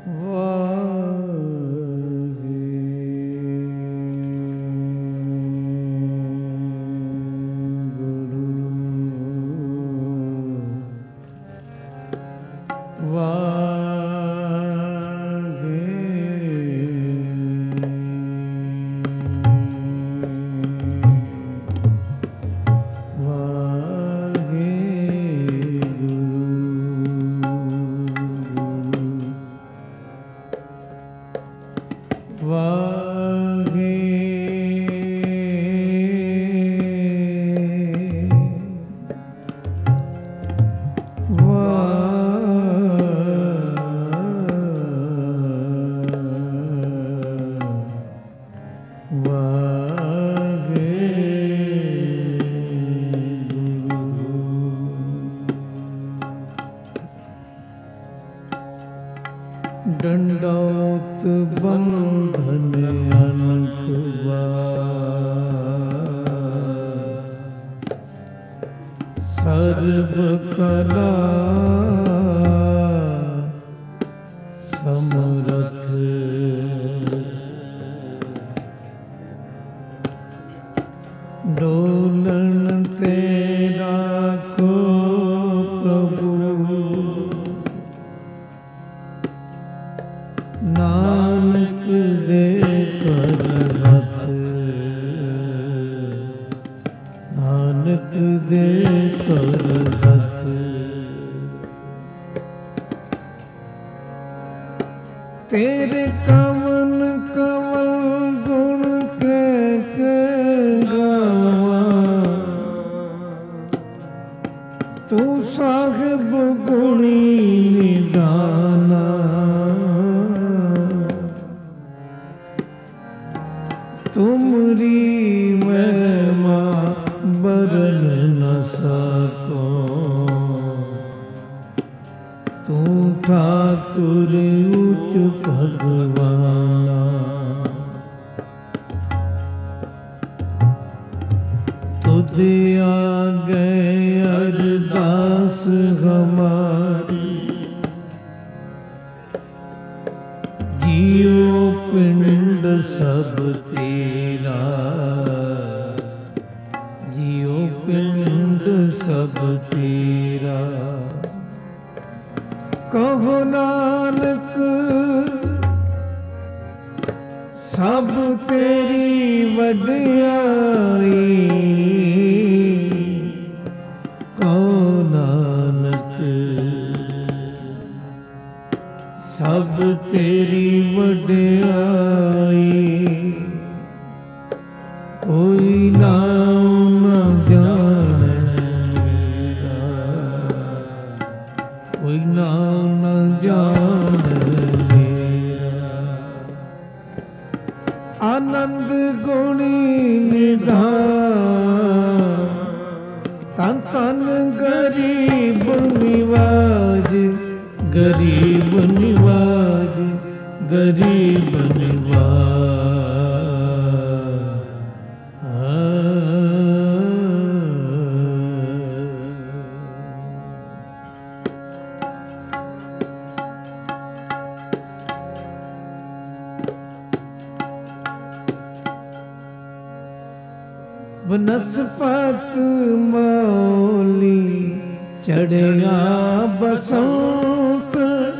ਡੰਡੌਤ ਬੰਧਨ ਅਨਕ ਸਰਬ ਕਲਾ ਸਮਰਥ ਡੋਲਣ ਤੇ ਰਾਖੋ ਪ੍ਰਭੂ ਨਾਨਕ ਦੇ ਕਰ ਹੱਥ ਨਾਨਕ ਦੇ ਕਰ ਹੱਥ ਤੇਰੇ ਕਵਨ ਕਵਲ ਗੁਣ ਕੇ ਗਾਵਾਂ ਤੂੰ ਸਾਹਿਬ ਗੁਣੀ ਨਿਦਾਨਾ ਤੁਮਰੀ ਮਹਿਮਾ ਬਰਨ ਨ ਸਕੋ ਤੂੰ ਠਾਕੁਰ ਉਚ ਭਗਵਾਨਾ ਤੁਧ ਆਗੇ ਅਰਦਾਸ ਹਮਾਰੀ ਜੀਉ ਪਿੰਡ ਸਭ ਤੇਰਾ ਜੀਉ ਪਿੰਡ ਸਭ ਤੇਰਾ ਕਹੋ ਨਾਨਕ ਸਭ ਤੇਰੀ ਵਡਿਆਈ ਕਹੋ ਨਾਨਕ ਸਭ ਤੇਰੀ ਵਡਿਆਈ ਕੋਈ ਨਾਮ ਨ ਜਾਣੈ ਕੋਈ ਨਾਮ ਨ ਜਾਣੈ ਆਨੰਦ ਗੁਣੀ ਨਿਧਾਨ ਤਨ ਤਨ ਗਰੀਬ ਨਿਵਾਜ ਗਰੀਬ ਨਿਵਾਜ ਗਰੀਬ ਨਿਵਾਜ ਬਨਸਪਤ ਮੌਲੀ ਚੜਿਆ ਬਸੰਤ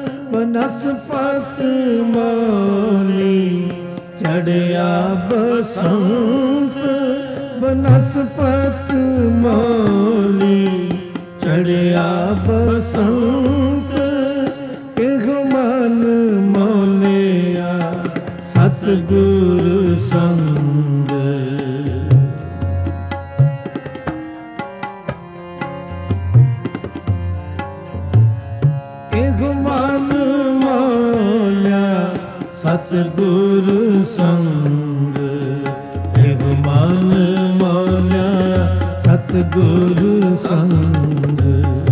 ਬਨਸਪਤ ਮੌਲੀ ਚੜਿਆ ਬਸੰਤ ਬਨਸਪਤ ਮੌਲੀ ਚੜਿਆ ਬਸੰਤ ਇਹ ਮਨ ਮੌਲਿਆ ਸਤਿਗੁਰ ਸੰਗ ਮਨ ਮੌਲਿਆ ਸਤਿਗੁਰ ਸੰਗ ਇਹ ਮਨ ਮੌਲਿਆ ਸਤਿਗੁਰ ਸੰਗ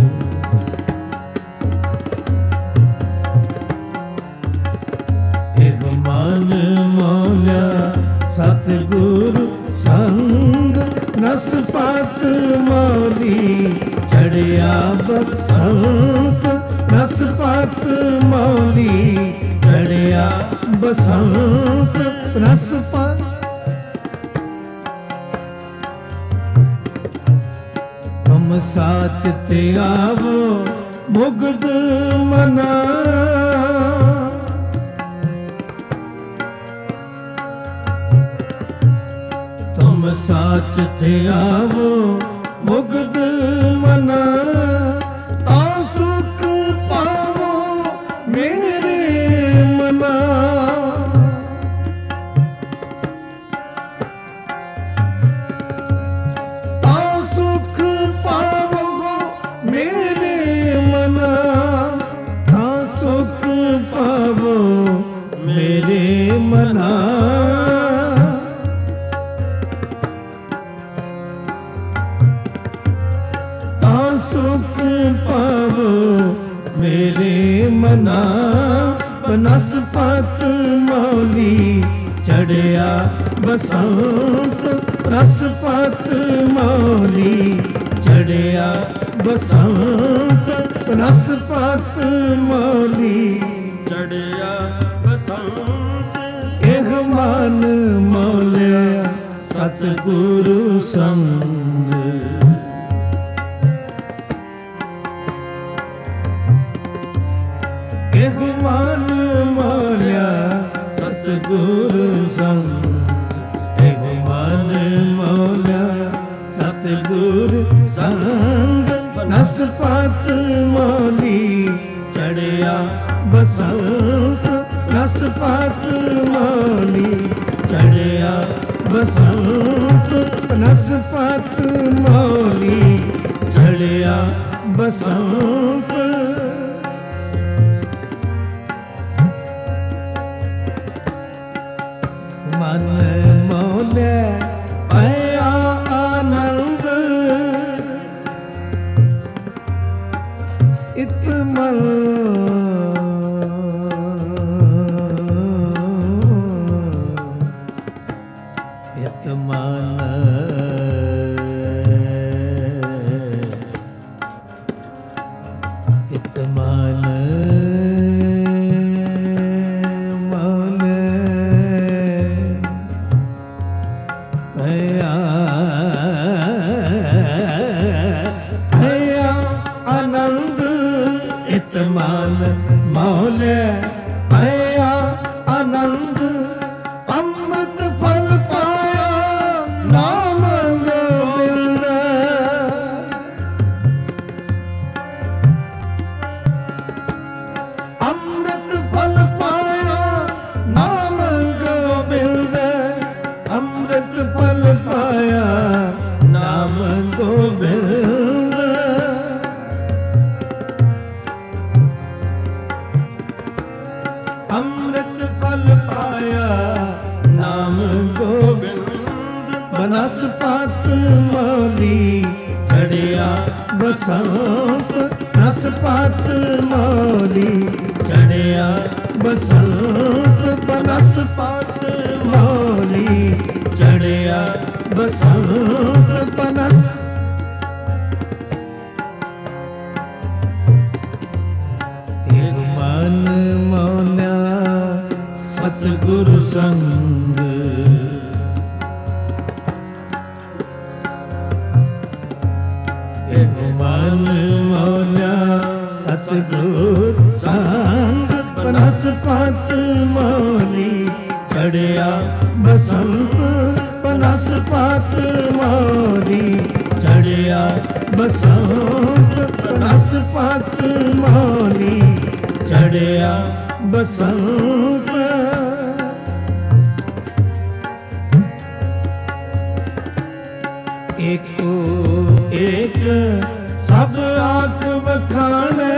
ਇਹ ਮਨ ਮੌਲਿਆ ਸਤਿਗੁਰ ਸੰਗ ਨਸਪਤ ਮੌਲੀ ਚੜਿਆ ਬਸੰਤ ਨਸਪਤ ਮੌਲੀ ਬਸੰਤ ਰਸ ਪਾਤ ਹਮ ਸਾਚ ਤੇ ਆਵੋ ਮੁਗਧ ਮਨਾ ਤੁਮ ਸਾਚ ਤੇ ਆਵੋ ਮੁਗਧ ਮਨਾ ਤਾ ਸੁਖ ਪਾਵੋ ਮੇਰੇ ਮਨਾ ਤਾ ਸੁਖ ਪਾਵੋ ਮੇਰੇ ਮਨਾ ਤਾ ਸੁਖ ਪਾਵੋ ਮੇਰੇ ਮਨਾ ਸੁਖ ਪਾਵੋ ਮੇਰੇ ਮਨਾ ਬਨਸਪਤ ਮੌਲੀ ਚੜਿਆ ਬਸੰਤ ਰਸਪਤ ਮੌਲੀ ਚੜਿਆ ਬਸੰਤ ਰਸਪਤ ਮੌਲੀ ਚੜਿਆ ਬਸੰਤ ਇਹ ਮਨ ਮੌਲਿਆ ਸਤਿਗੁਰੂ ਸੰਗ ਇਹ ਮਨ ਮੌਲਿਆ ਸਤਿਗੁਰੂ ਸੰਗ ਇਹ ਮਨ ਮੌਲਿਆ ਸਤਿਗੁਰੂ ਸੰਗ ਨਸਪਤ ਮੌਲੀ ਚੜਿਆ ਬਸੰਤ ਨਸਪਤ ਮੌਲੀ ਚੜਿਆ ਬਸੰਤ ਨਸਪਤ ਮੌਲੀ ਚੜਿਆ ਬਸੰਤ ਮਨ ਮੌਲਿਆ ਭਇਆ ਆਨੰਦ ਇਤ ਮਨ ਇਤ ਮਨ ਇਤ ਮਨ ਆਨੰਦ ਇਤ ਮਨ ਮੌਲਿਆ ਭਇਆ ਆਨੰਦ ਅੰਮ੍ਰਿਤ ਫਲ ਪਾਇਆ ਨਾਮ ਗੋਬਿੰਦ ਅੰਮ੍ਰਿਤ ਫਲ ਪਾਇਆ ਨਾਮ ਗੋਬਿੰਦ ਅੰਮ੍ਰਿਤ ਫਲ ਪਾਇਆ ਨਾਮ ਗੋਬਿੰਦ ਅੰਮ੍ਰਿਤ ਫਲ ਪਾਇਆ ਨਾਮ ਗੋਬਿੰਦ ਬਨਸਪਤ ਮੌਲੀ ਚੜਿਆ ਬਸੰਤ ਨਸਪਤ ਮੌਲੀ ਚੜਿਆ ਬਸੰਤ ਬਨਸਪਤ ਮੌਲੀ ਚੜਿਆ ਬਸੰਤ ਬਨਸ ਇਹ ਮਨ ਮੌਲਿਆ ਸਤਿਗੁਰੂ ਸੰਗ ਇਹ ਮਨ ਮੌਲਿਆ ਸਤਿਗੁਰੂ ਸੰਗ ਬਨਸਪਤ ਮੌਲੀ ਚੜਿਆ ਬਸੰਤ ਬਨਸਪਤ ਮੌਲੀ ਚੜਿਆ ਬਸੰਤ ਬਨਸਪਤ ਮੌਲੀ ਚੜਿਆ ਬਸੰਤ ਏਕੋ ਏਕ ਸਭ ਆਖ ਵਖਾਣੇ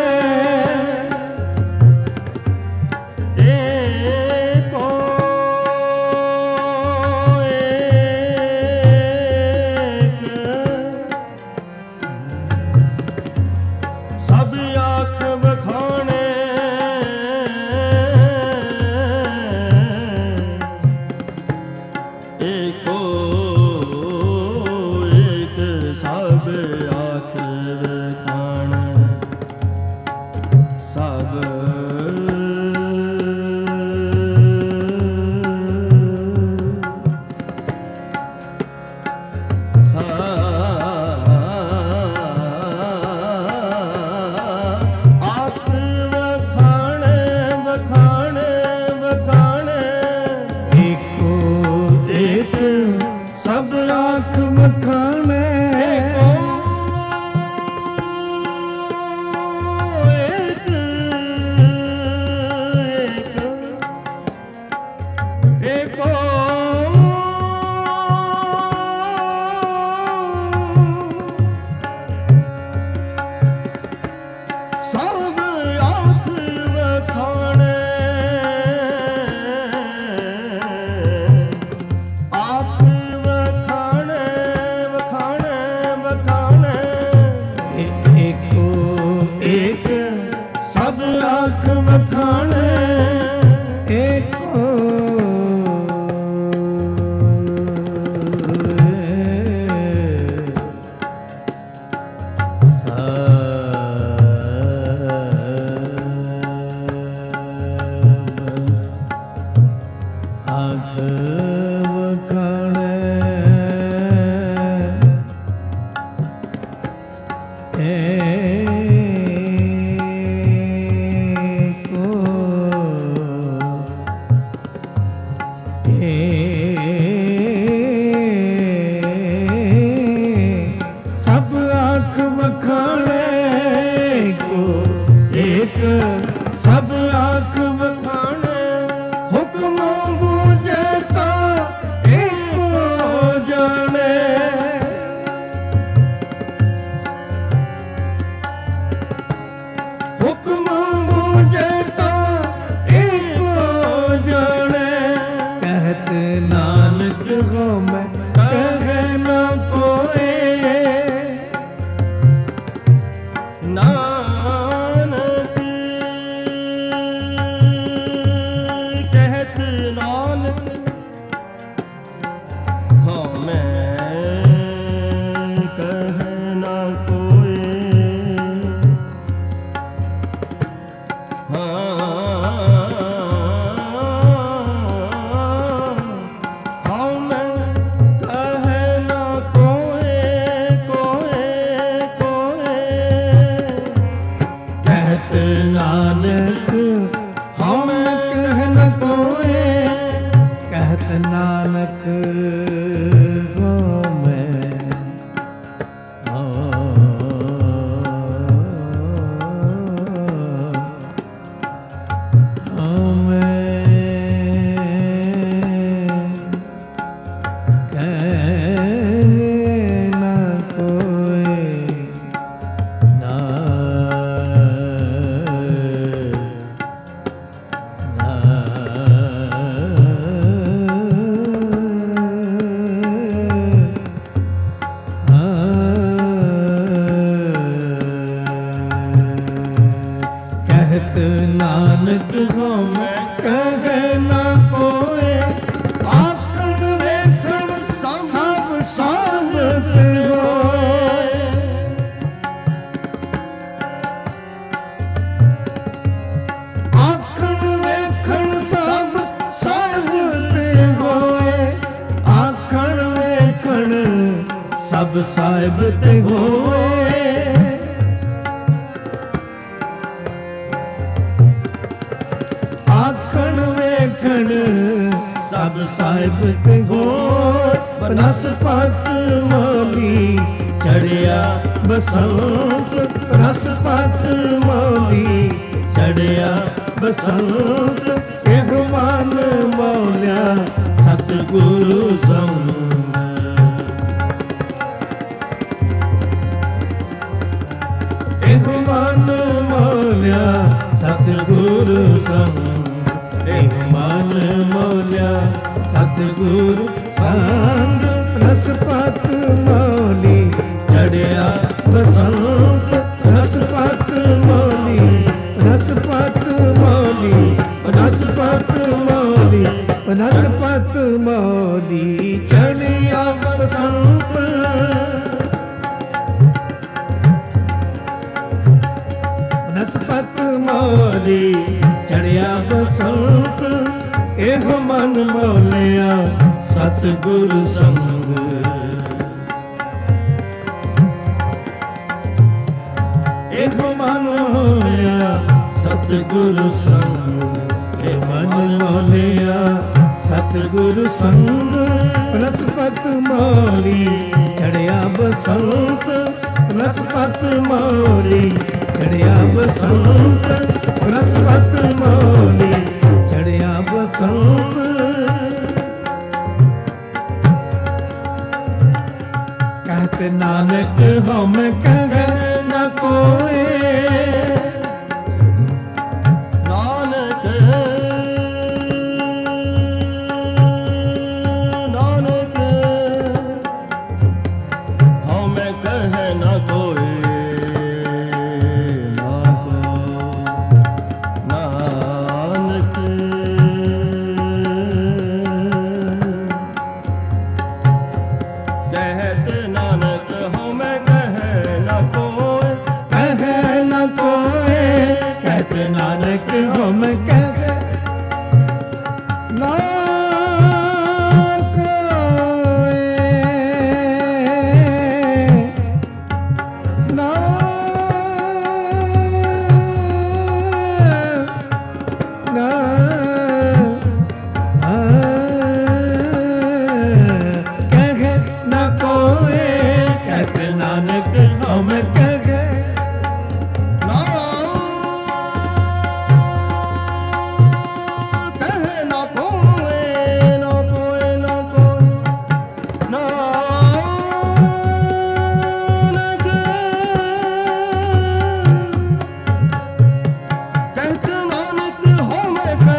ਨਾਨਕ ਹੋਮੈ ਨਾਨਕ ਹੋਮੈ ਕਹੈ ਨਾ ਕੋਇ, ਆਖਣ ਵੇਖਣ ਸਭ ਸਾਬਤ ਹੋਏ। ਆਖਣ ਵੇਖਣ ਸਭ ਸਾਬਤ ਹੋਏ, ਆਖਣ ਵੇਖਣ ਸਭ ਸਾਬਤ ਹੋਏ। ਸਭ ਸਾਹਿਬਤ ਹੋਏ, ਬਨਸਪਤ ਮੋਲੀ ਚੜਿਆ ਬਸੰਤ, ਬਨਸਪਤ ਮੋਲੀ ਚੜਿਆ ਬਸੰਤ। ਇਹ ਮਨ ਮੋਲਿਆ ਸਤਿਗੁਰੂ ਸੰਗ, ਇਹ ਮਨ ਮੋਲਿਆ ਸਤਿਗੁਰੂ ਸੰਗ, ਇਹ ਮਨ ਮੋਲਿਆ ਸਤਿਗੁਰੂ ਸੰਗ। ਬਨਸਪਤ ਮੋਲੀ ਚੜਿਆ ਬਸੰਤ, ਬਨਸਪਤ ਮੋਲੀ, ਬਨਸਪਤ ਮੋਲੀ, ਬਨਸਪਤ ਮੋਲੀ, ਬਨਸਪਤ ਮੋਲੀ ਚੜਿਆ ਬਸੰਤ। ਬਨਸਪਤ ਮੋਲੀ ਚੜਿਆ ਬਸੰਤ, ਇਹੋ ਮਨ ਮੋਲਿਆ ਸਤਿਗੁਰੂ ਸੰਗ। ਇਹੋ ਮਨ ਮੋਲਿਆ ਸਤਿਗੁਰੂ ਸੰਗ, ਇਹ ਮਨ ਮੋਲਿਆ ਸਤਿਗੁਰੂ ਸੰਗ। ਬਨਸਪਤ ਮੋਲੀ ਚੜਿਆ ਬਸੰਤ, ਬਨਸਪਤ ਮੋਲੀ ਚੜਿਆ ਬਸੰਤ, ਬਨਸਪਤ ਮੋਲੀ ਚੜਿਆ ਬਸੰਤ। कहत नानक हम कह न कोई, ਨਾਨਕ ਨਾਨਕ ਹਉਮੈ ਕਹੈ ਨਾ ਕੋਇ, ਨਾਨਕ ਹਮ ਕਹੈ ਨਾ ਕੋਇ, ਨਾ ਨਾ ਕਹੈ ਨਾ ਕੋਇ, ਕਹਿਤ ਨਾਨਕ ਹਮ ਕਹੈ ਕਹਿਤ ਨਾਨਕ ਹਉਮੈ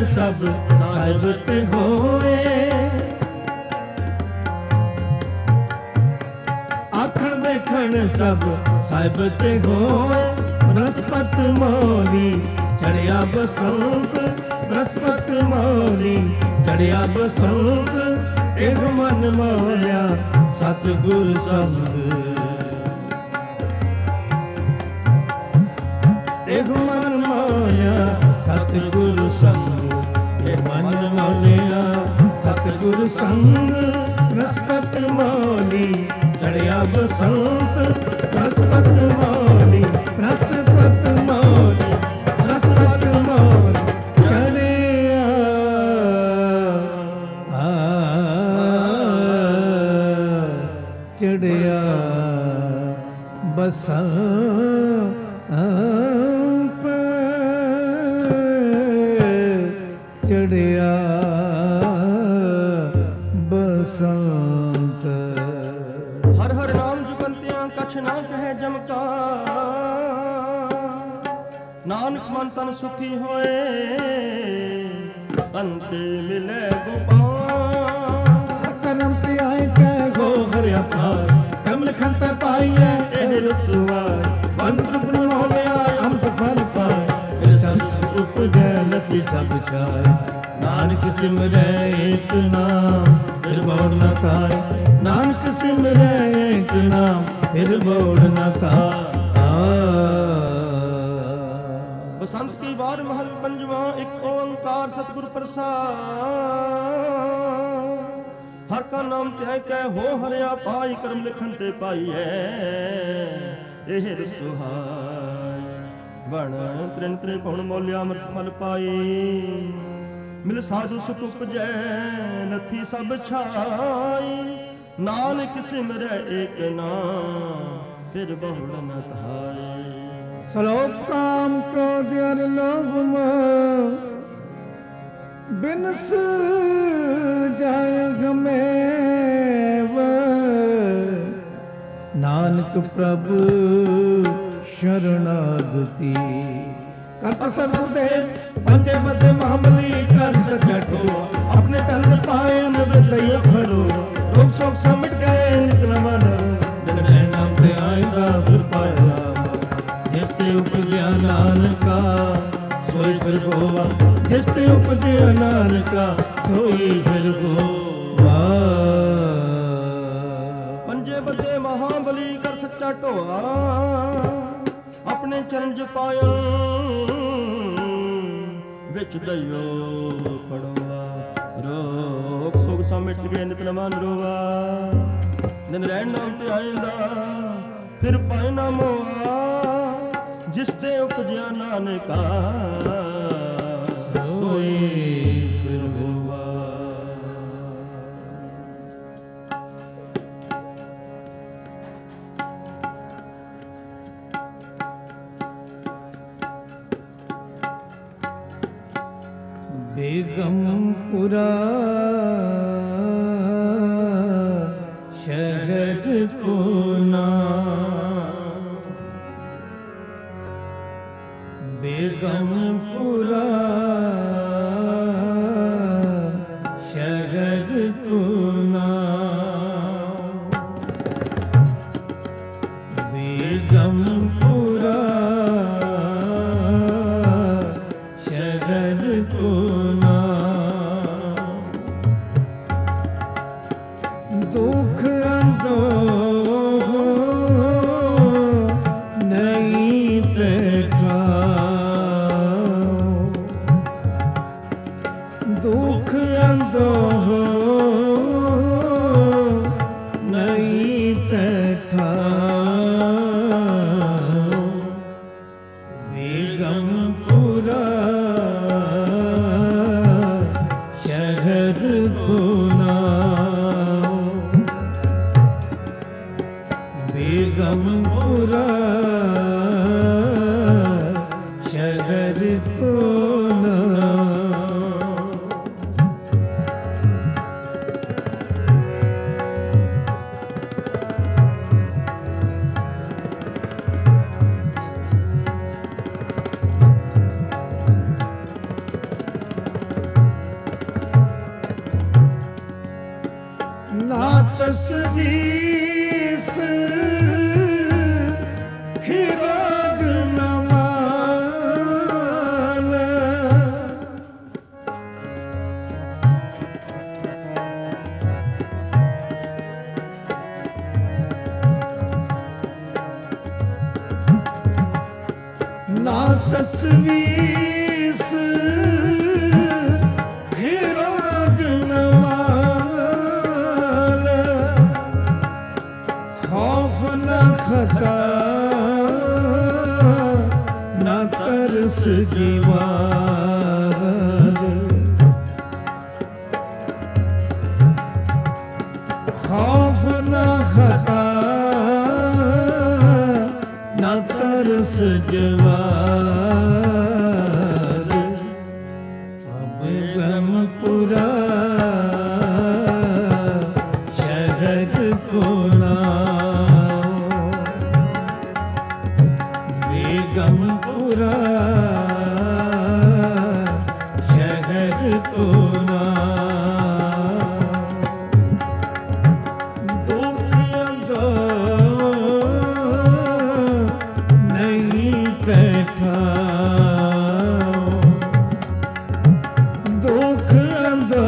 सब साहिब ते होए, आखण देखण सब साहिब ते होए। बृहस्पत मौली चढ़िया बसंत, बृहस्पत मौली चढ़िया बसंत, एक मन मोल्या सतगुर संग, एक मन मोल्या सतगुर संग, एक मन मोल्या सतगुर संग। बृहस्पत मौली चढ़िया बसंत, बृहस्पत मौली, बृहस्पत मौली, बृहस्पत मौली चढ़िया चढ़िया बसंत, चढ़िया बसंत। हर हर नाम जुगंतियां कछ ना कहे जमका, नानक मन तन सुखी होए, अंते मिले गोपाल। करम ते आए कै गो हरिया पार, कम लिखन ते पाइए एह रुसवार। बंद दुख मोहलिया अमृत फल पाए, फिर सब सुख उपजै लती सब छाए। नानक सिमरै एक नाम फिर बोड़ न खाए, नानक सिमरै एक नाम फिर बोड़ न खाए। बसंत की बार महल पंजवा, एक ओंकार सतगुर प्रसाद। हर का नाम त्याय कै हो हरिया पाई, कर्म लिखन ते पाइए एह सुहाय। बण त्रिन त्रिभुवन मोलिया अमृत फल पाई, मिल साधु सुख उपजै लथी सब छाई। नानक सिमरै एक नाम फिर बहुड़ न धाय। श्लोक काम क्रोध अर लोभ मोह, बिनस जाय गमेव। नानक प्रभु शरणागति। कर प्रसन्न गुरुदेव पंजे बदे महाबली कर सचटो, अपने तन पाए अनवृतय खड़ो। रोग शोक समिट गए नित नमन, दिन रह नाम ते आएगा फिर पाएगा। जिसते उपजया नानका सोई फिर होवा, जिसते उपजया नानका सोई फिर होवा। पंजे बदे महाबली कर सच्चा ढोआ, अपने चरण जपाया विच दइयो खड़ोआ। रोग सुख समिट गए नित नमन रोआ, दिन रहन नाम ते आएंदा फिर पाए ना मोआ। जिसते उपजया नानका सोई फिर होवा। बेगमपुरा शहर को नाम, बेगमपुरा शहर को नाम, बेगमपुरा शहर को नाम। दुख अंदोह नहीं देखा, दुख अंदोह नहीं देखा। बेगमपुरा शहर को नाम, बेगमपुरा शहर को नाम। वीस खिराज नवाल ना तस्वीस खिराज नवाल खौफ न खता न तरस दीवार खौफ न खता न तरस जवार अब गम पूरा शहर को लाओ बेगम पूरा शहर को लाओ दुख अंदो नहीं बैठाओ दुख अंदो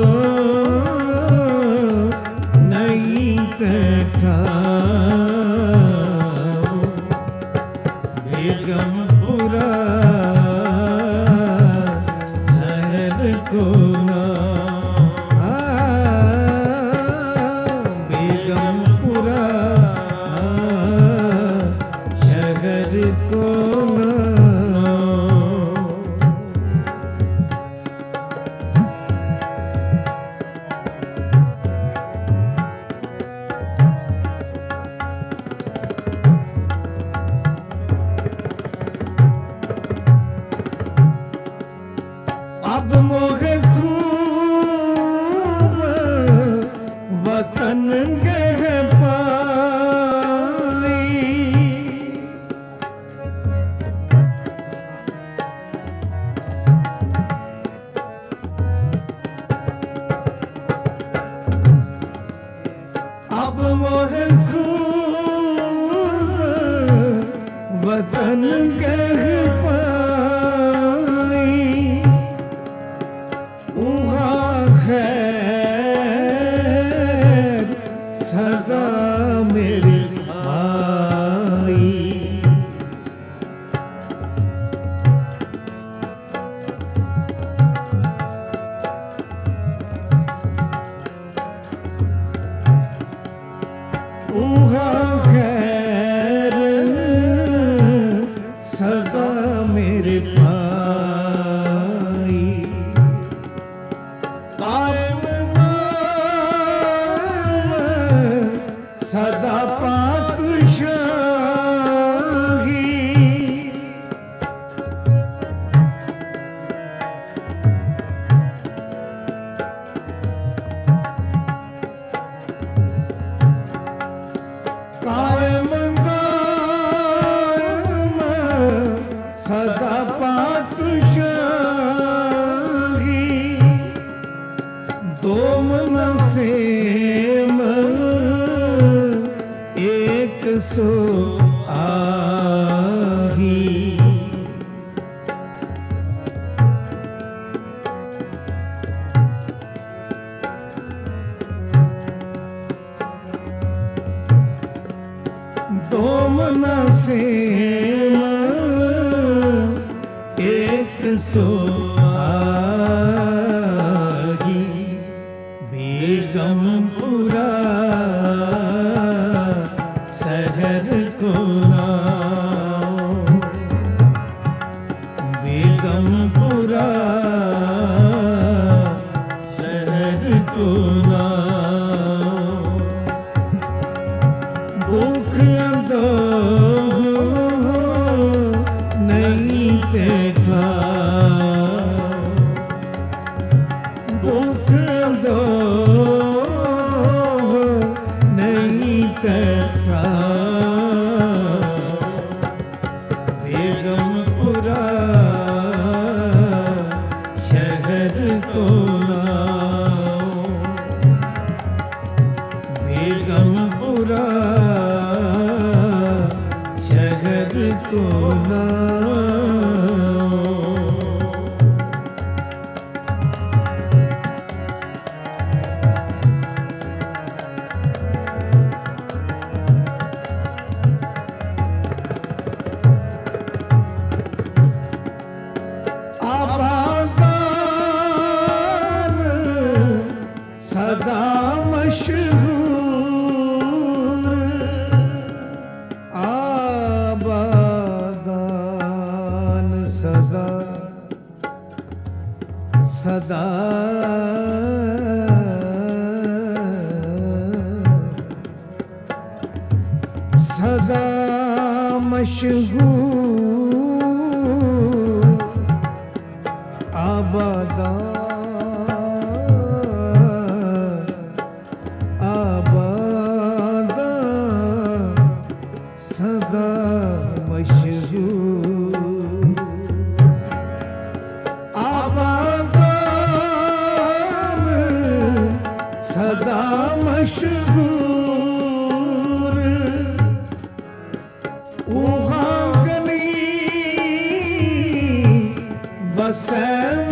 नहीं बैठाओ बेगम पूरा शहर को बेगम पूरा शहर को अब मोहे खूब वतन गह पाई अब मोहे खूब वतन गह पाई खैर सदा मेरे भाई खैर सदा मेरे भाई सदा पातशाही कायम कायम सदा पातशाही दो मन सेम एक सो आही दो मन सेम एक सो आही बेगम पूरा शहर को लाओ बेगम पूरा शहर को लाओ दुख अंदो नहीं देखा दुख अंदो नहीं देखा बेगम पूरा शहर को लाओ बेगम सदा सदा सदा मशहूर आबादा आबादा सदा मशहूर आबादा सदा मशहूर उहागनी बसे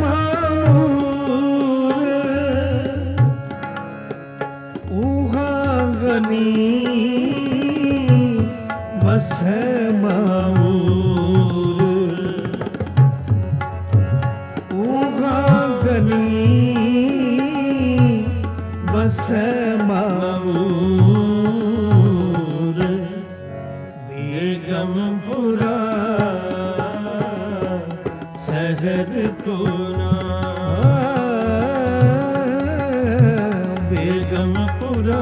मामूर उहागनी बसे मामूर उहागनी बसे मामूर बेगमपुरा शहर को ना बेगमपुरा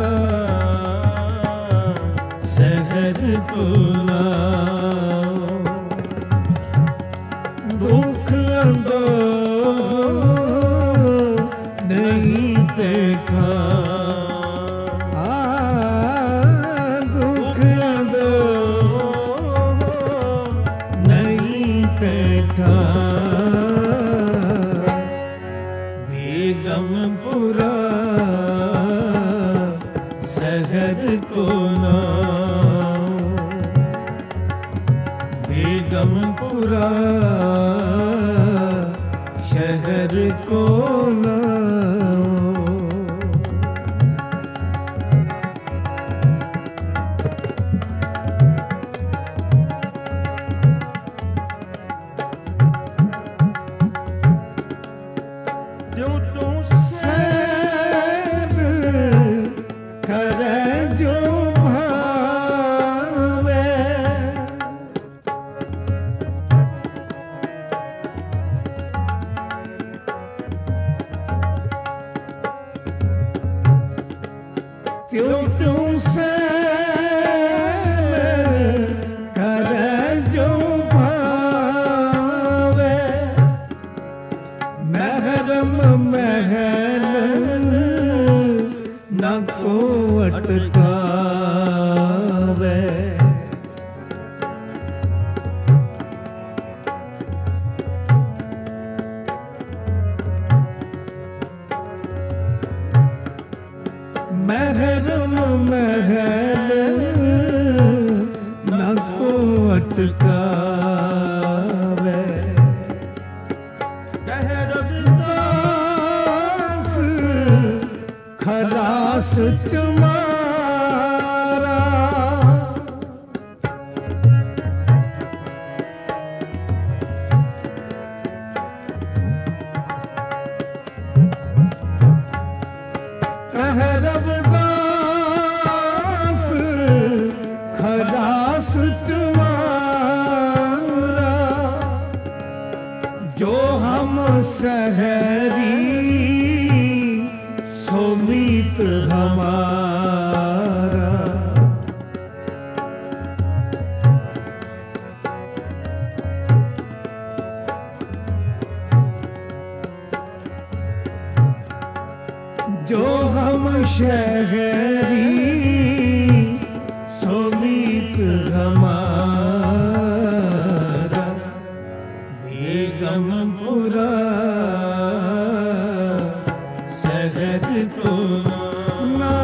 शहर को ना दुख अंदो नहीं देखा दुख अंदो नहीं देखा बेगमपुरा शहर को ना बेगमपुरा शहर को ना त्यों तू सैर करे जो भावे त्यों तू सैर करे जो भावे महरम महल न को अटकावे महरम महल न को अटकावे कह रविदास खलास चमारा कह रविदास खलास चमारा जो हम सहरी सोमीत हमारा जो हम शहरी सोमीत हमारा बेगमपुरा शहर को ना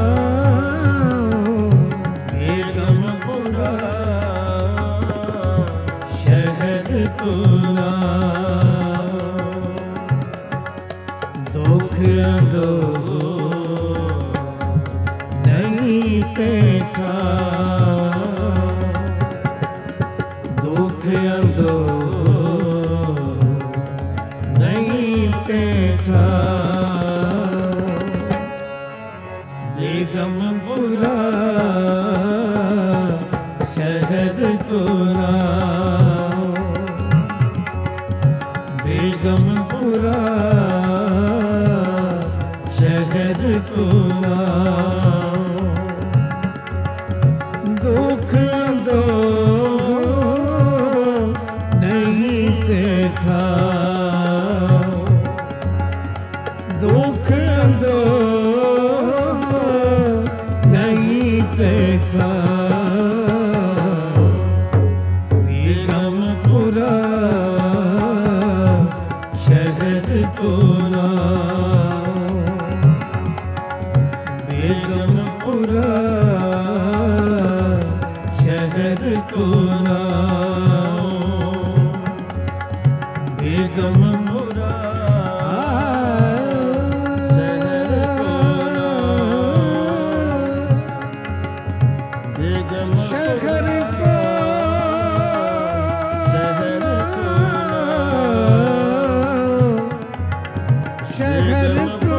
बेगमपुरा शहर को ना दुख दो नहीं देखा दुख दो नहीं देखा बेगमपुरा शहर को ना बेगमपुरा शहर को दुख दो नहीं देखा, दुख दो नहीं देखा। बेगमपुरा शहर को बेगमपुरा शहर को बेगमपुरा शहर को शहर को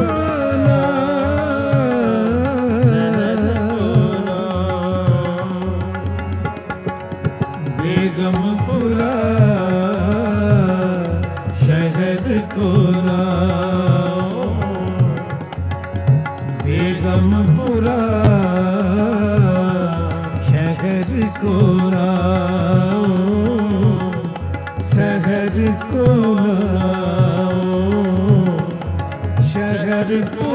बेगमपुरा शहर को बेगमपुरा शहर को शहर को शहर को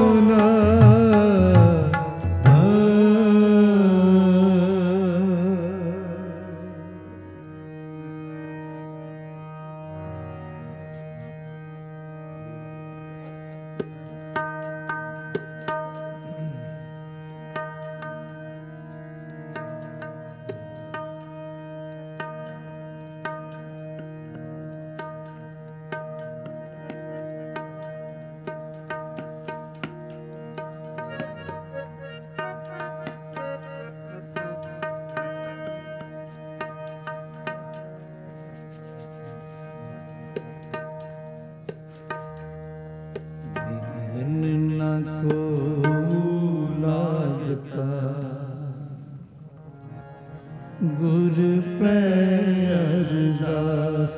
गुर पे अरदास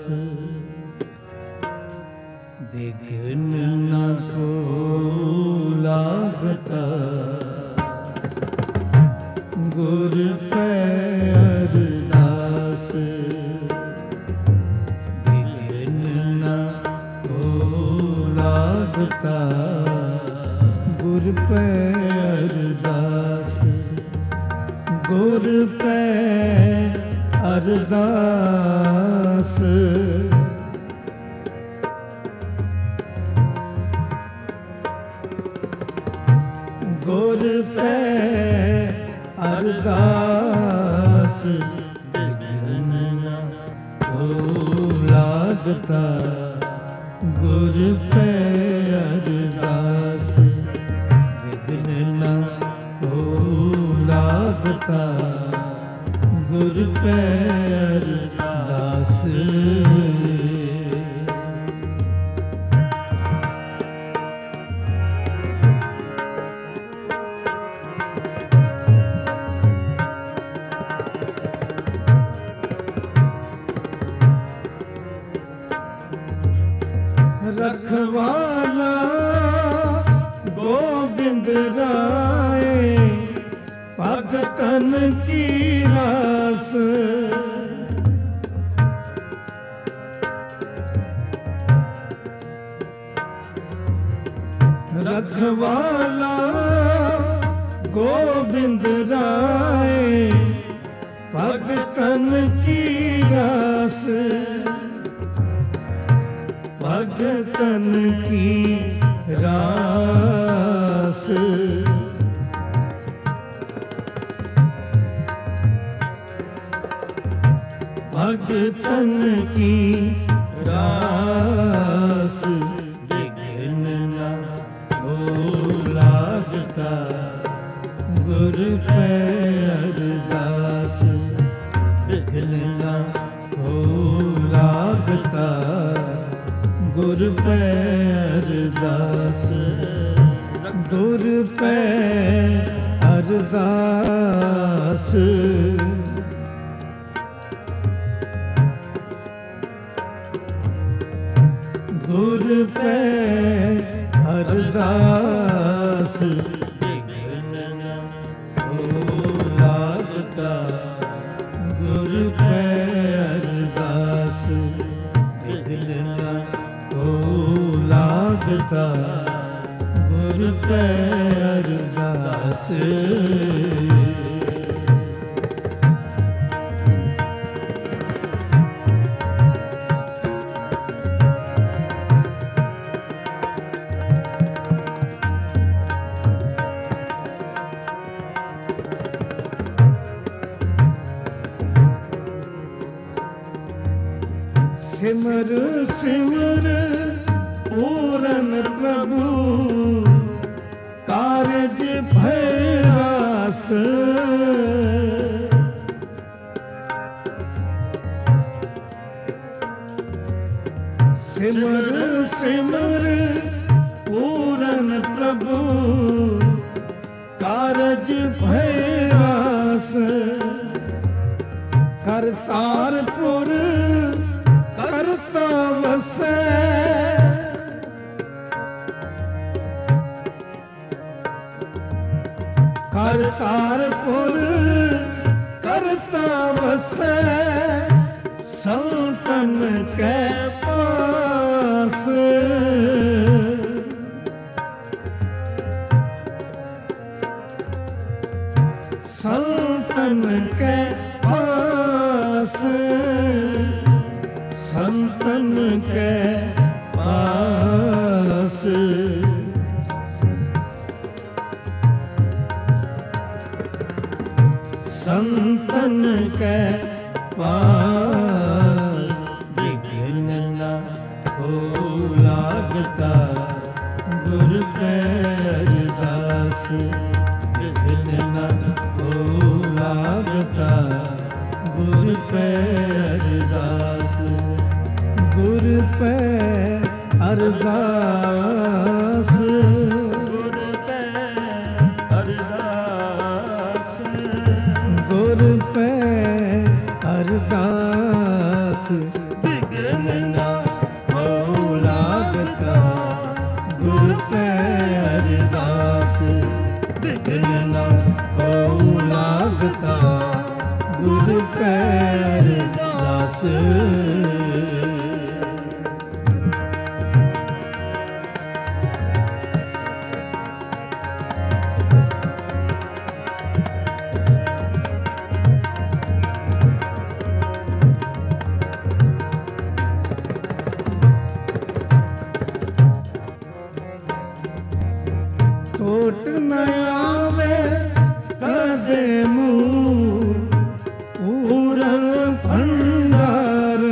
बिघ्न न को लागता, गुर पे अरदास बिघ्न न को लागता, गुर पे अरदास गुर पे अरदास गुर पे अरदास बिघ्न न को लागता, गुर पे अरदास बिघ्न न को लागता, गुर पे अरदास रखवाला गोविंद राय भगतन की रास, रखवाला गोविंद राय भगतन की रास, भगतन की रास भगतन की रास बिघ्न न हो लागता, गुर पे अरदास बिघ्न न हो लागता, गुर पे अरदास गुर पे अरदास ਗੁਰ ਪੈ ਅਰਦਾਸ ਵਿਘਨ ਨ ਹੋ ਲਾਗਤਾ ਗੁਰ ਪੈ ਅਰਦਾਸ ਵਿਘਨ ਨ ਹੋ ਲਾਗਤਾ ਗੁਰ ਪੈ ਅਰਦਾਸ ਸਿਮਰ ਸਿਮਰ ਪੂਰਨ ਪ੍ਰਭੂ ਕਾਰਜ ਭੈਰਾਸ ਸਿਮਰ ਸਿਮਰ ਪੂਰਨ ਪ੍ਰਭੂ ਕਾਰਜ ਭੈਰਾਸ ਕਰਤਾਰਪੁਰ ਕਰਤਾ ਵਸੈ ਕਰਤਾਰਪੁਰ ਕਰਤਾ ਵਸੈ ਸੰਤਨ ਕੈ ਪਾਸ ਸੰਤਨ ਕੈ ਪਾਸ ਸੰਤਨ ਕੈ ਪਾਸ ਸੰਤਨ ਕੈ ਪਾਸ ਵਿਘਨ ਨ ਹੋ ਲਾਗਤਾ ਗੁਰ ਪੈ ਅਰਦਾਸ ਵਿਘਨ ਨ ਹੋ ਲਾਗਤਾ ਗੁਰ ਪੈ ਅਰਦਾਸ ਗੁਰ ਪੈ ਅਰਦਾਸ ਗੁਰ ਪੈ ਅਰਦਾਸ ਗੁਰ ਪੈ ਅਰਦਾਸ ਵਿਘਨ ਨ ਹੋ ਲਾਗਤਾ ਗੁਰ ਪੈ ਅਰਦਾਸ ਵਿਘਨ ਨ ਹੋ ਲਾਗਤਾ ਗੁਰ ਪੈ ਅਰਦਾਸ ਟੋਟ ਨ ਆਵੇ ਕਦੇ ਮੂੰਹ ਪੂਰਨ ਭੰਡਾਰ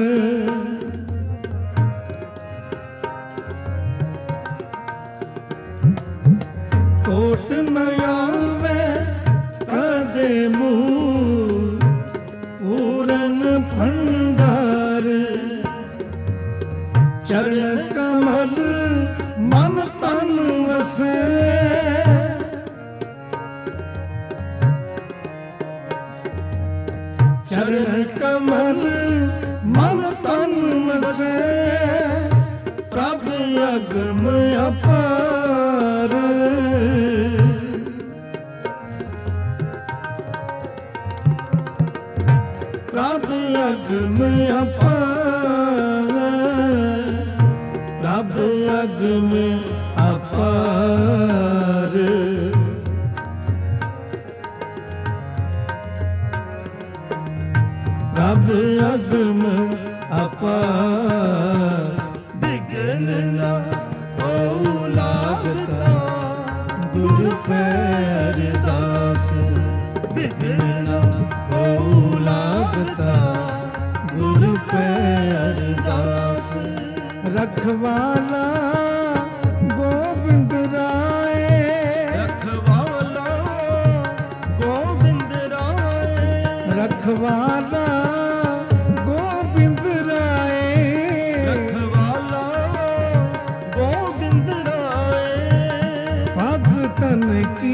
ਟੋਟ ਨ ਆਵੇ ਕਦੇ ਮੂੰਹ ਪੂਰਨ ਭੰਡਾਰ ਚਰਨ ਕਮਲ ਮਨ ਤਨ ਵਸੈ ਚਰਨ ਕਮਲ ਮਨ ਤਨ ਵਸੈ ਪ੍ਰਭ ਅਗਮ ਅਪਾਰ ਪ੍ਰਭ ਅਗਮ ਅਪਾਰ ਪ੍ਰਭ ਅਗਮ ਅਪਾਰ ਪ੍ਰਭ ਅਗਮ ਅਪਾਰ ਵਿਘਨ ਨ ਹੋ ਲਾਗਤਾ ਗੁਰ ਪੈ ਅਰਦਾਸ ਵਿਘਨ ਨ ਹੋ ਲਾਗਤਾ ਗੁਰ ਪੈ ਅਰਦਾਸ ਰਖਵਾਲਾ ਗੋਬਿੰਦ ਰਾਏ ਰਖਵਾਲਾ ਗੋਬਿੰਦ ਰਾਏ ਰਖਵਾਲਾ ਗੋਬਿੰਦ ਰਾਏ ਰਖਵਾਲਾ ਗੋਬਿੰਦ ਰਾਏ ਭਗਤਨ ਕੀ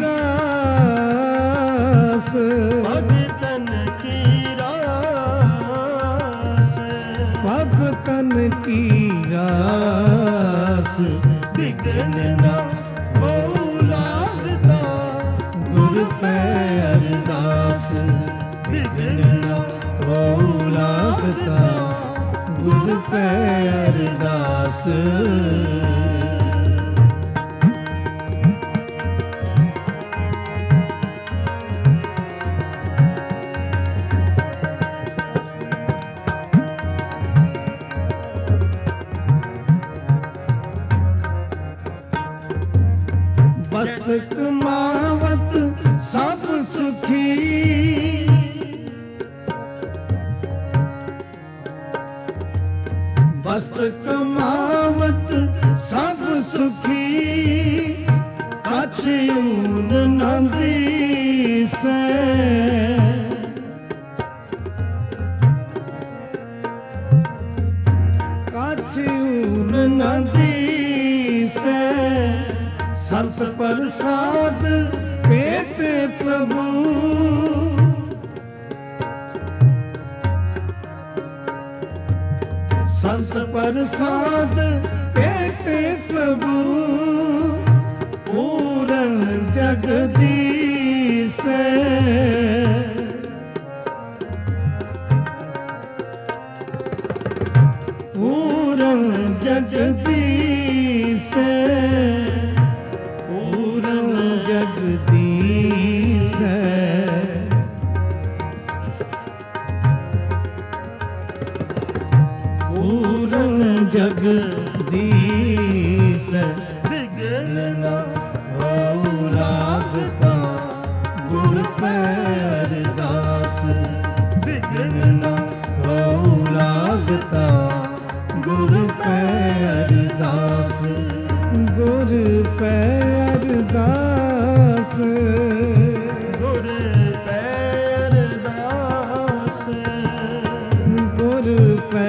ਰਾਸ ਭਗਤਨ ਕੀ ਰਾਸ ਭਗਤਨ मन की आस, बिघन ना बहु लागता, गुर पे अरदास, बिघन ना बहु लागता, गुर पे अरदास। बस्त कमावत सब सुखी, बस्त कमावत सब सुखी, कछ ऊन न दिसै, कछ ऊन न दिसै, संत प्रसाद पेते प्रभु, संत प्रसाद पेते प्रभु, पूरन जगदीश, पूरन जगदीश, जगदीश, पूरन जगदीश, बिघन ना बहु लागता, गुर पे अरदास, बिघन ना बहु लागता, गुर पे अरदास, गुर पे अरदास, गुर पे अरदास, गुर पे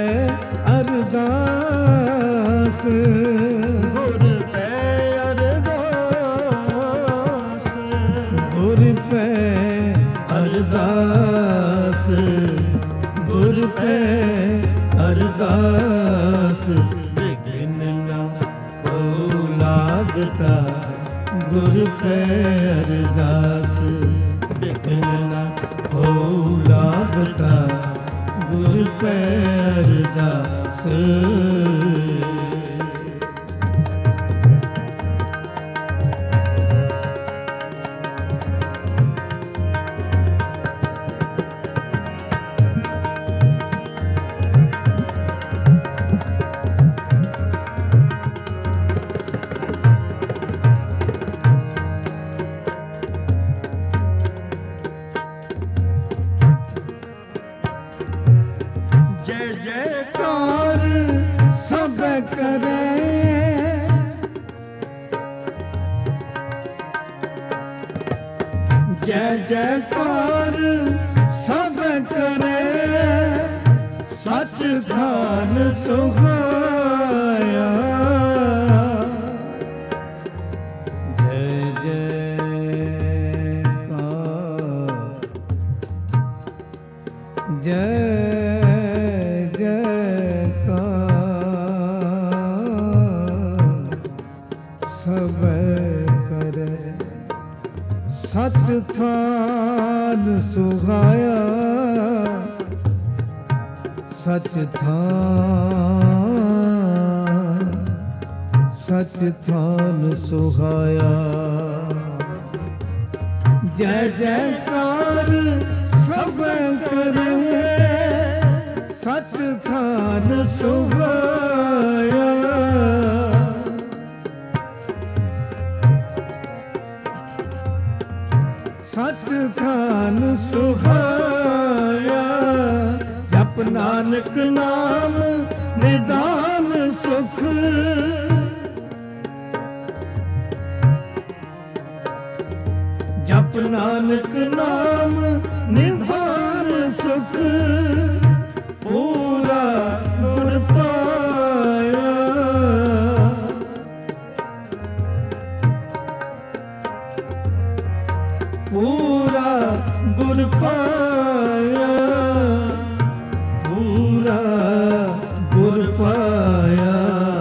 अरदास, गुर पे अरदास, गुर पे अरदास, गुर पे अरदास, बिघन ना बहु लागता, गुर पे अरदास, बिघन ना बहु लागता, गुर पे अरदास। जय जयकार कार सब करे, जय जयकार सब करे, सच धान सुहाया, जय जयकार, जय सब करे, सच थान सुहाया, सच थान, सच थान सुहाया, जय जयकार सब करे, सच थान सुहाया, सच थान सुहाया, जप नानक नाम निदान सुख, जप नानक नाम निधान सुख, पूरा गुर पाया, पूरा गुर पाया, पूरा गुर पाया। पाया।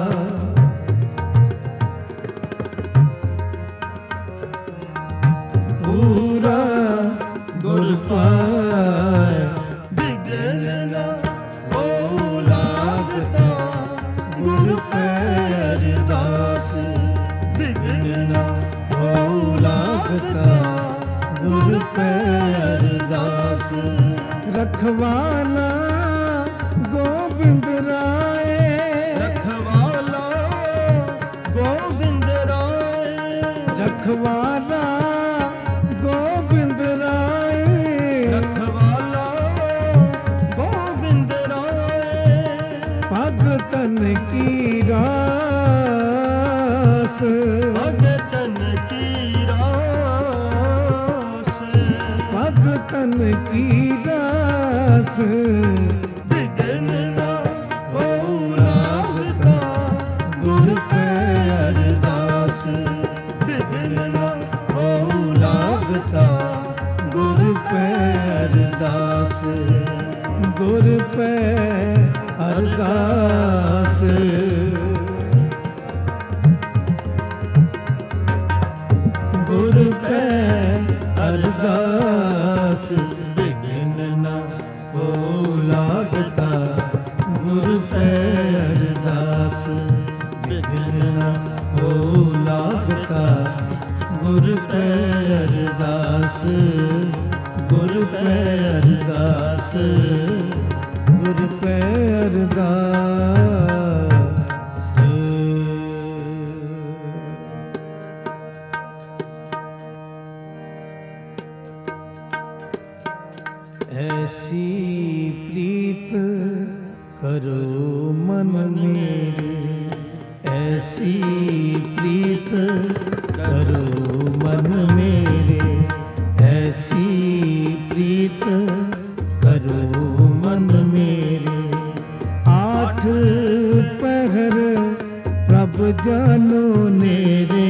पूरा गुर पाया। बिगन ना हो लागता गुर पे अरदास। बिगन ना हो लागता गुर पे अरदास। रखवाला गोबिंद राय। रखवाला गोविंद राय। रखवाला गोबिंद राय। रखवाला गोविंद राय। भगतन की रास। भगतन की रास। भगतन की रास। बिगन ना हो लागता गुर पे अरदास। बिगन ना हो लागता गुर पे अरदास। गुर पे अरदास। गुर पे अरदास। बिघन ना हो लागता गुर पे अरदास। बिघन ना हो लागता गुर पे अरदास। गुर पे अरदास। गुर पे अरदास। ऐसी प्रीत करो मन मेरे। ऐसी प्रीत करो मन मेरे। ऐसी प्रीत करो मन मेरे। आठ पहर प्रभ जानो नेरे।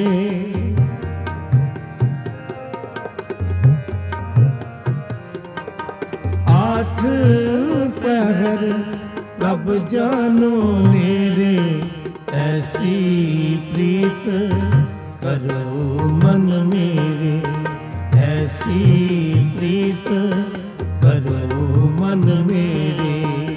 आठ पहर प्रभ जानो नेरे। ऐसी प्रीत करो मन मेरे। ऐसी प्रीत करो मन मेरे।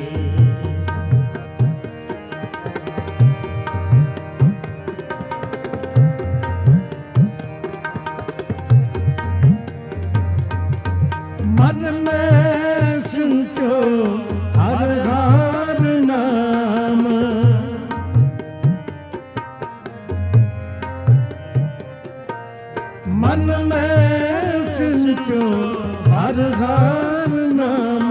मन में सुनतो हर हार नाम। मन में सुनतो हर हार नाम।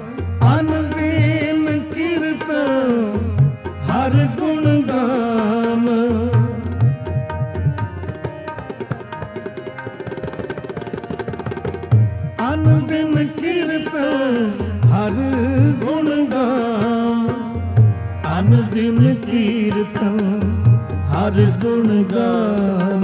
अनदीन कीर्तन हर गुण गाम। अनदिन कीर्तन हर गुण गाम। अनदिन कीर्तन हर गुण गाम।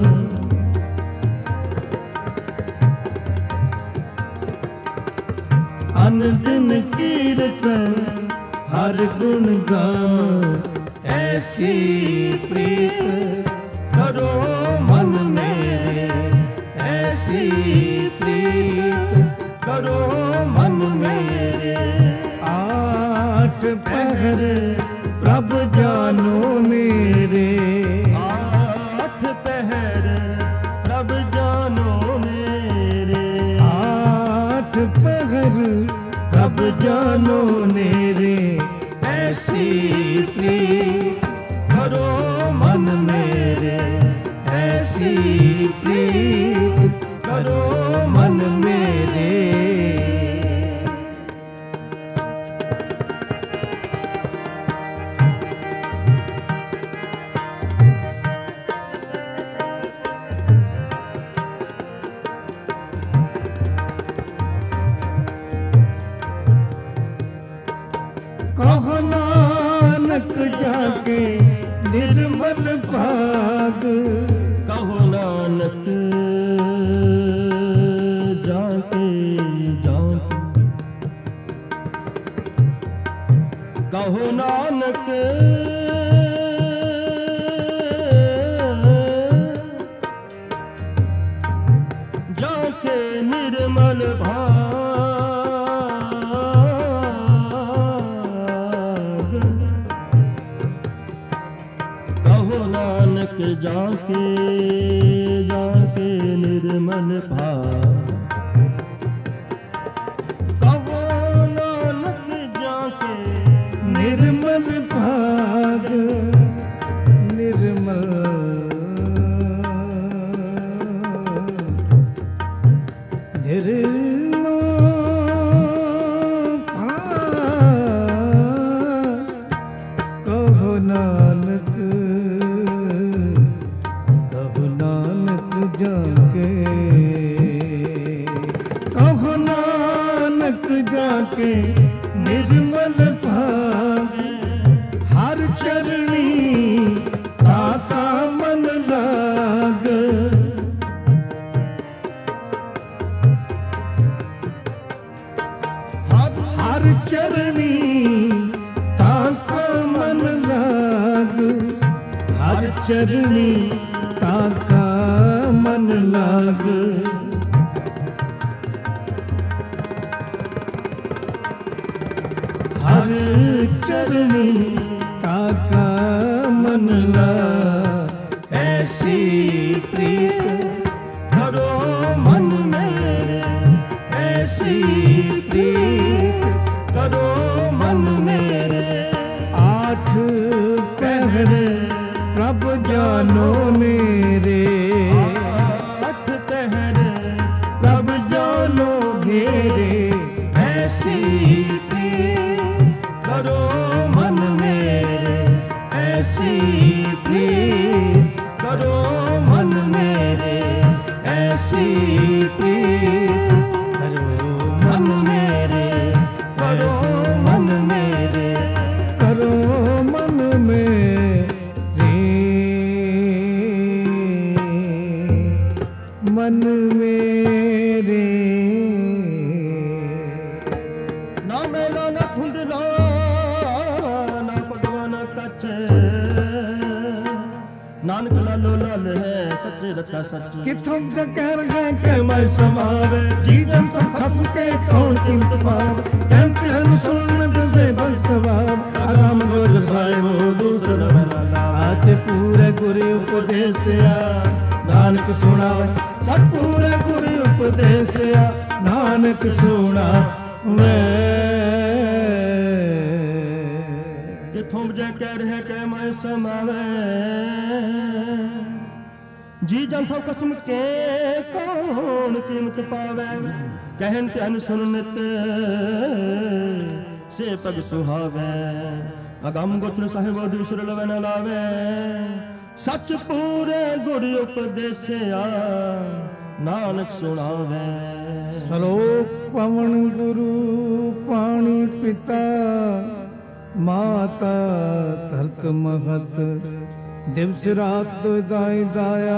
अनदिन कीर्तन हर गुण गाम। ऐसी प्रीत करो मन मेरे। ऐसी प्रीत करो मन मेरे। आठ पहर प्रभ जानो नेरे। आठ पहर प्रभ जानो मेरे। आठ पहर प्रभ जानो नेरे। ऐसी प्रीत करो मन मेरे। ऐसी प्रीत करो मन मेरे। कहो नानक जाके निर्मल भाग। कहो नानक जाके जाके। कहो नानक ਨਾਨਕ ਜਾ ਕੇ ਨਿਰਮਲ ਭਾਗ ਕਹੋ ਨਾਨਕ ਜਾ ਕੇ ਨਿਰਮਲ ਭਾਗ ਕਹੋ ਨਾਨਕ ਜਾ ਕੇ निर्मल भाग निर्मल कहो नानक जाके कहो नानक जाके निर्मल भाग हर चरणी ताका मन लाग हर चरणी ताका मन लाग हर चरणी ताका मन लाग हर चरणी ताका मन लाग ऐसी प्रीत करो मन मेरे ऐसी प्रीत करो मन मेरे आठ पहर प्रभ जानो मेरे आठ पहर प्रभ जानो मेरे ऐसी प्रीत करो मन मेरे ऐसी प्रीत करो मन मेरे ऐसी प्रीत करो मन मेरे करो मन मेरे करो मन मेरे मन मेरे ना मेला ना धुंधला ना भगवान कच नानक लालो लाल है सच्चे रता सच किथों तक कह रहे कि मैं समावे जी जन सब खसम के कौन कीमत पाव कहते हैं सुनत से बख्तवाब आगाम गोद साहिब दूसरा आज पूरे गुरु उपदेसिया नानक सुनावे सतपूरे गुरु उपदेसिया नानक सुनावे किथों जे कह रहे कि मैं समावे जी जन सब कसम के कौन कीमत पावे कहन ध्यान सुन नित से पग सुहावे अगम गोत्र साहिब दूसर लवे न लावे सच पूरे गुरु उपदेसिया नानक सुनावे सलोक पवन गुरु पानी पिता माता धरत महत दिवस रात दाई दाया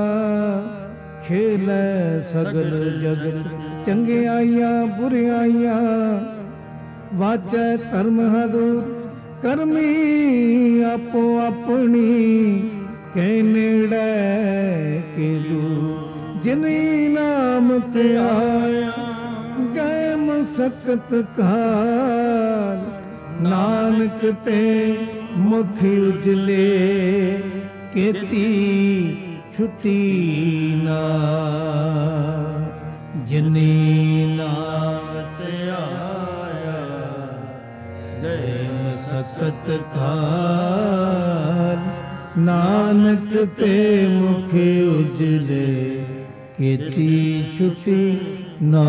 खेल सगल जगत चंगियाइया बुरियाइया वाचै धर्म हदूत करमी आपो अपनी के नेड़े के दूर जिनी नाम ते आया गए मुसकत काल नानक ते मुख उजले केती छुट्टी ना जिनी नाम ते आया गए मुसकत काल नानक ते मुख उजले केती छुट्टी ना।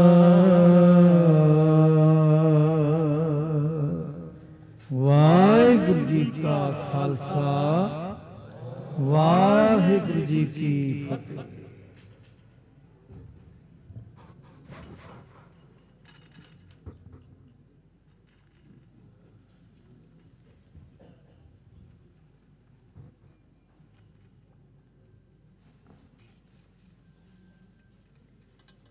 वाहिगुरु जी का खालसा वाहिगुरु जी की फतेह।